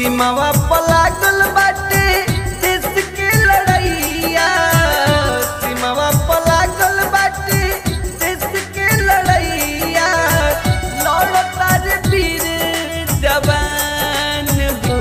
सीमावा पलागल बाटे देश के लड़ैया, सीमावा पलागल बाटे देश के लड़ैया। लड़ता रे वीर जवान हो,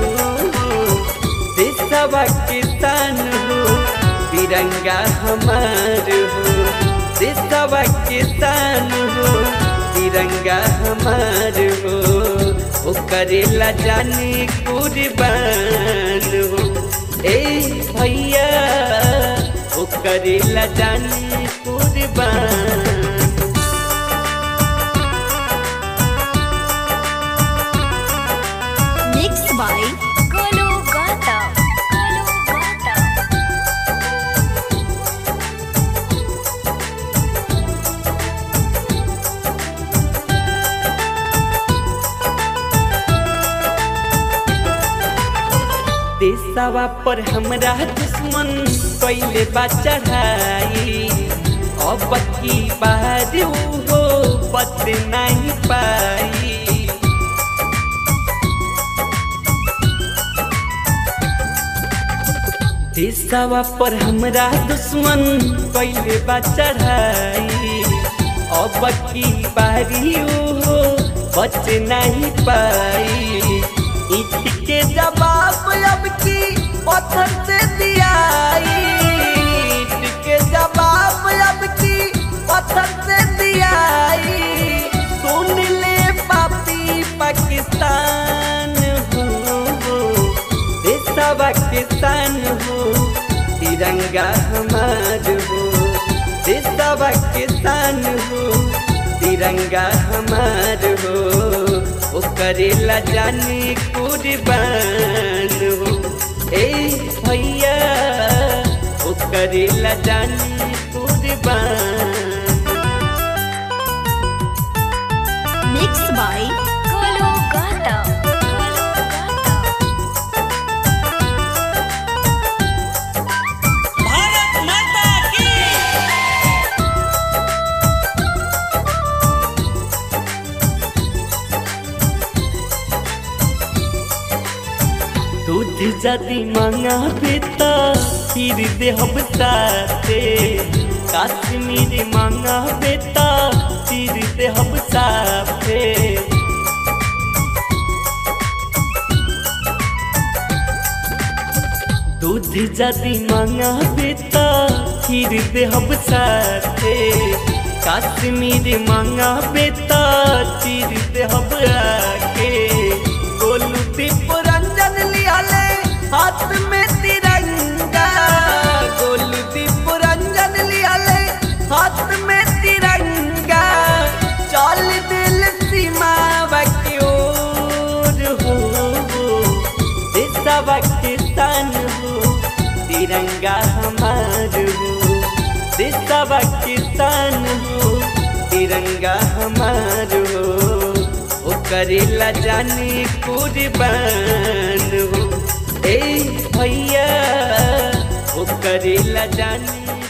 देशवा के शान हो, तिरंगा हमार हो। देशवा के शान हो, तिरंगा हमार हो। ओ करेला जाने कुर्बान हो ए भैया, ओ करेला जाने कुर्बान। Mixed by Golu Gata. देशवा पर हमरा दुश्मन पहले बा चढ़ाई, अब की बार हो बच नहीं पाई। देशवा पर हमरा दुश्मन पहले बा चढ़ाई, अब की बारी हो बच नहीं पाई। ईट के जवाब अब की पत्थर से दियाई, ईट के जवाब अब की पत्थर से दियाई। सुन ले पापी पाकिस्तान हो, देशवा के शान हो, तिरंगा हमार हो। देशवा के शान हो, तिरंगा हमार हो। ओ करेला जाने कुर्बान हो ए भैया, ओ करेला जाने कुर्बान। Mixed by Golu Gata. Bharat माता की। दूध जदि मांगा बेटा फिर देहब साथे, कश्मीर मांगा बेटा फिर देहब साथे। दूध जदि मांगा बेटा फिर देहब साथे, कश्मीर मांगा बेटा फिर देहब आके। गोलू दीप रंजन लियाले हाथ में तिरंगा, गोलू दीप रंजन लियाले हाथ में तिरंगा। चल दिल सीमा की ओर हो, देशवा के शान हो, तिरंगा हमार हो। देशवा के शान हो, तिरंगा हमार हो। ओ करेला जाने कुर्बान हो ए भैया, ओ करेला जाने